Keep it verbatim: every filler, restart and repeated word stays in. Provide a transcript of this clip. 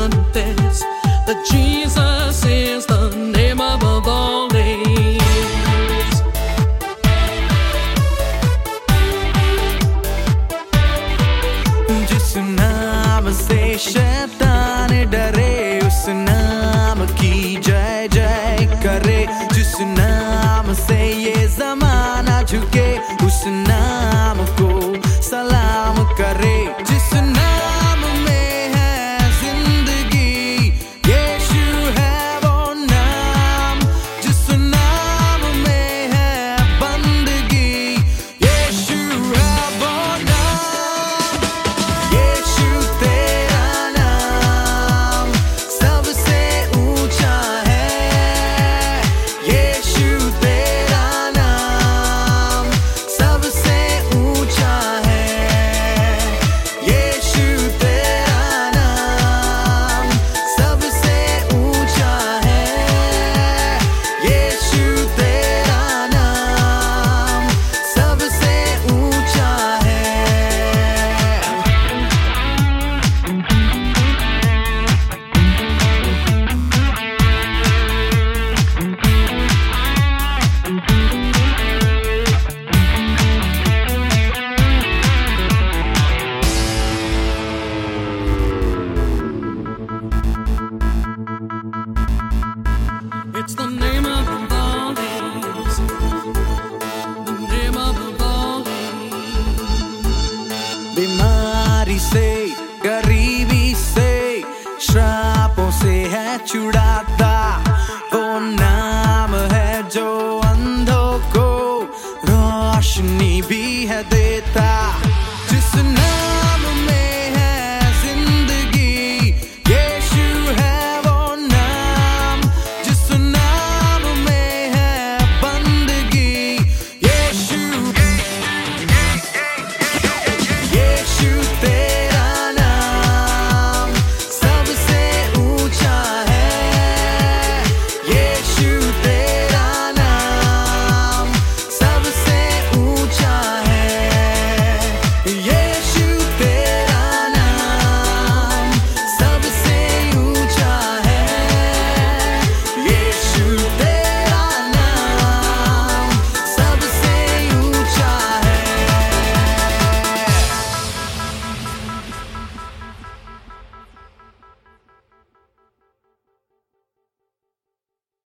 this, that Jesus is the name above all names. जिस नाम से शैतान डरे, उस नाम की जय जय करे। जिस नाम से ये जमाना झुके, उस नाम को सलाम करे। जिस नाम में है जिंदगी, यीशु है वो नाम। जिस नाम में है बंदगी, यीशु है वो नाम। यीशु तेरा नाम सबसे ऊंचा है। यीशु तेरा नाम सबसे ऊंचा है। यीशु तेरा नाम सबसे ऊंचा है। यीशु तेरा नाम सबसे ऊंचा है। It's the name above all names, the name above all names. बीमारी से, गरीबी से, श्रापों से है छुड़ा।